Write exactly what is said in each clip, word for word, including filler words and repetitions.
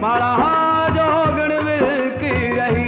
माला जोगण विलक रही।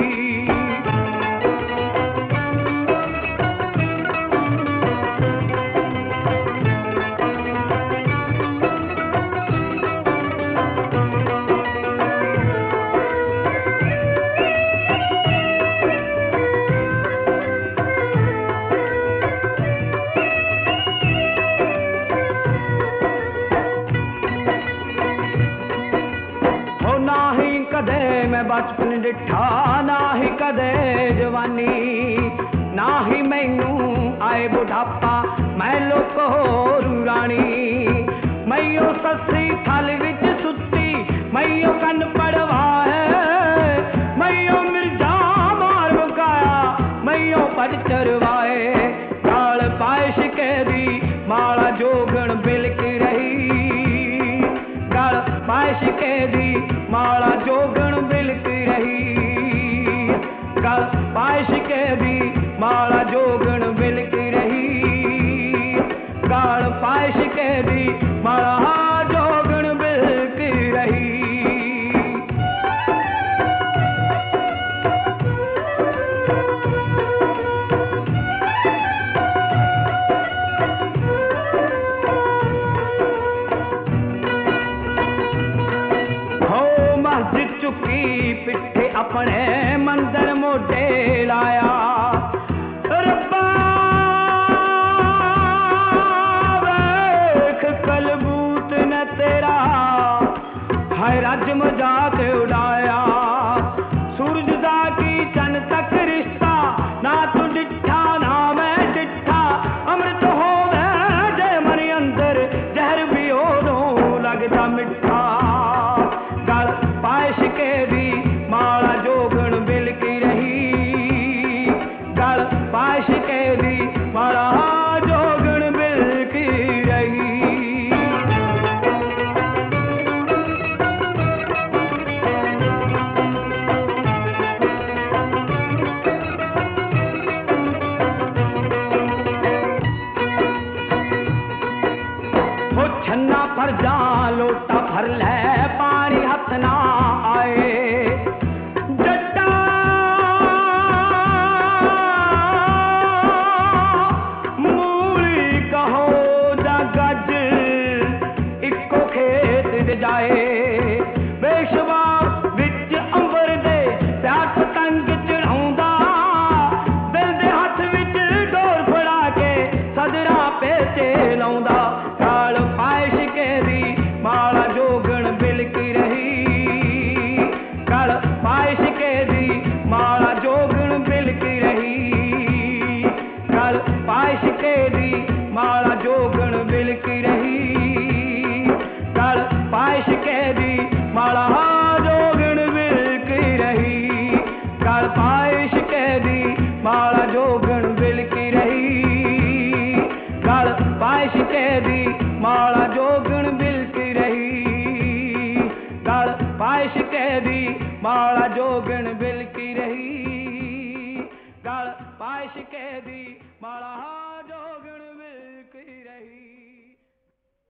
कदे मैं बचपन डिठा ना ही कदे जवानी, ना ही मैनू आए बुढ़ापा मैं लोको रूरानी। मैयो सस्सी थल विच सुती मैयो कन पड़वाए, मैयो मिर्जा मार मुकाया मैयो पद चरवाए। काल पायश के दी माला जोगण बिलक रही, काल पायश के दी माला जोगण बिलक रही, गल पायश के दी माला जोगण बिलक रही, गल पायश के दी माला जोगण बिलक रही। चुकी पिठे अपने मंदिर मोटे लाया, रब्बा वेख कलबूत ने तेरा हाय रज मजाक उड़ाया। सूरज दा की चन तक रिश्ता ना तू डिठा ना मैं डिठा, अमृत होवे जे मरी अंदर जहर भी ओदों लगदा मिठा। गल पायश के दी माला जोगण बिलक रही, गल पायश के दी माला जोगण बिलक रही। वो छन्ना भर जा लोटा भर ले पानी हथ ना आए, जट्टा मूली कहो जा गज इको खेत दे जाए। बेशवा विच अंबर दे प्यार पतंग चढ़ाउंदा, दिल दे हथ विच डोर फड़ा के सदरा पेचे लाउंदा। काल पायश के दी माला जोगण बिलक रही, काल पायश के दी माला जोगण बिलक रही, काल पायश के दी माला जोगण बिलक रही, काल पायश के दी माला जोगण बिलक रही, काल पायश के दी माला जोगण बिलक रही, काल पायश के दी माला जोगण बिलक रही, गल पायश के दी माला जोगण बिलक रही, गल पायश के दी माला